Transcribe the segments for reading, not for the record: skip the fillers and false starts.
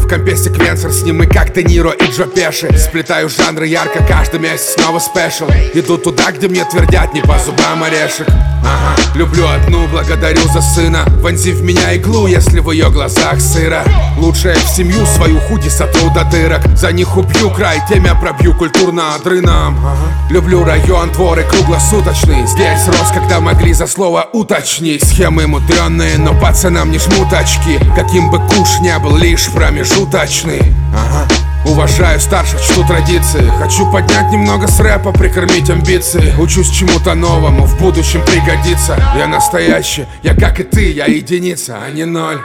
В компе секвенсор снимы, как Де Ниро и Джо Пеши. Сплетаю жанры ярко, каждый месяц снова спешл. Иду туда, где мне твердят, не по зубам орешек. Ага, люблю одну, благодарю за сына. Вонзи в меня иглу, если в ее глазах сыро. Лучше в семью свою худи сотру до дырок. За них убью край, темя пробью культурно отрыном. Люблю район, дворы круглосуточный. Здесь рос, когда могли за слово уточнить. Схемы мудренные, но пацанам не жмут очки. Каким бы куш не был, лишь промежуточный. Уважаю старших, чту традиции. Хочу поднять немного с рэпа, прикормить амбиции. Учусь чему-то новому, в будущем пригодится. Я настоящий, я как и ты, я единица, а не ноль.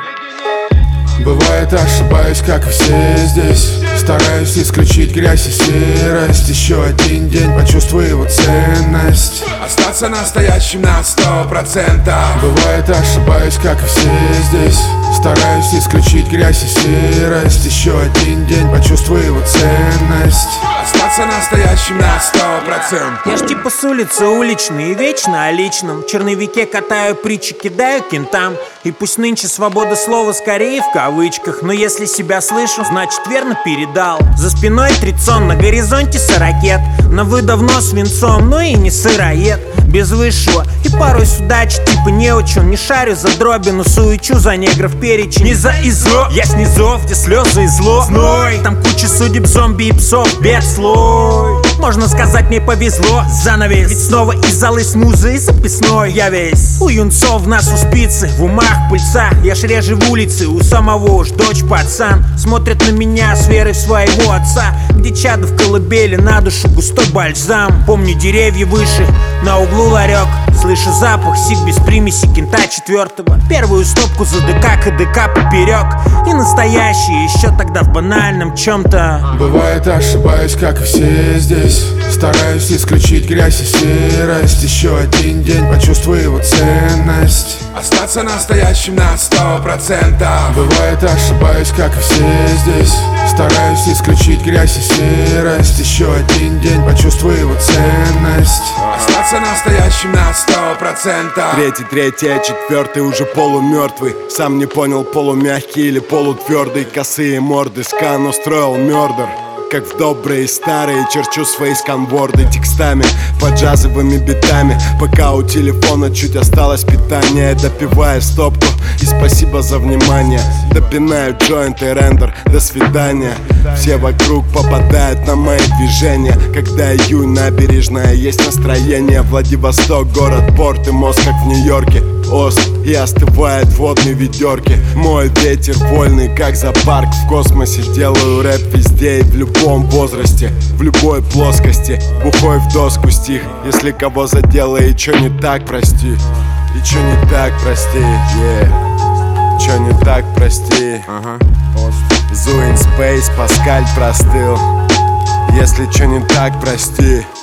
Бывает, ошибаюсь, как и все здесь. Стараюсь исключить грязь и серость. Еще один день, почувствую его ценность. Остаться настоящим на 100%. Бывает, ошибаюсь, как и все здесь. Стараюсь исключить грязь и серость. Еще один день, почувствую его ценность. Остаться настоящим на 100%. Я ж типа с улицы уличный и вечно о личном. В черновике катаю притчи, кидаю кентам. И пусть нынче свобода слова скорее в кавычках, но если себя слышу, значит верно передал. За спиной трицон, на горизонте сорокет. Но вы давно свинцом, но и не сыроед. Без высшего и порой с удачи, типа не учен. Не шарю за дробину, суечу за негров перечень. Не за изо, я снизов, где слезы и зло. Зной, там куча судеб, зомби и псов, бед слой. Можно сказать, мне повезло, занавес. Ведь снова из залы с музой записной я весь. У юнцов в нас у спицы, в умах пыльца. Я ж реже в улице, у самого уж дочь пацан. Смотрят на меня с верой в своего отца. Где чадо в колыбели, на душу густой бальзам. Помню деревья выше, на углу ларек. Слышу запах сик без примеси кента 4-го. Первую стопку за ДК, КДК поперек. И настоящий еще тогда в банальном чем-то. Бывает, ошибаюсь, как и все здесь. Стараюсь исключить грязь и серость. Еще один день, почувствую его ценность. Остаться настоящим на 100%. Бывает, ошибаюсь, как и все здесь. Стараюсь исключить грязь и серость. Еще один день, почувствую его ценность. Остаться настоящим на 100%. Третий, четвертый уже полумертвый. Сам не понял, полумягкий или полутвердый. Косые морды, скан устроил мёрдер. Как в добрые старые, черчу свои сканворды текстами, под джазовыми битами. Пока у телефона чуть осталось питание, допиваю стопку и спасибо за внимание. Допинаю джойнт и рендер, до свидания. Все вокруг попадают на мои движения. Когда июнь, набережная, есть настроение. Владивосток, город, порт и мозг, как в Нью-Йорке. Ост и остывает водные ведерки. Мой ветер вольный, как зоопарк в космосе. Делаю рэп везде и в любом возрасте, в любой плоскости. Бухой в доску стих. Если кого задело и чё не так, прости. И чё не так, прости, чё не так, прости. Зуин Спейс, Паскаль простыл. Если чё не так, прости.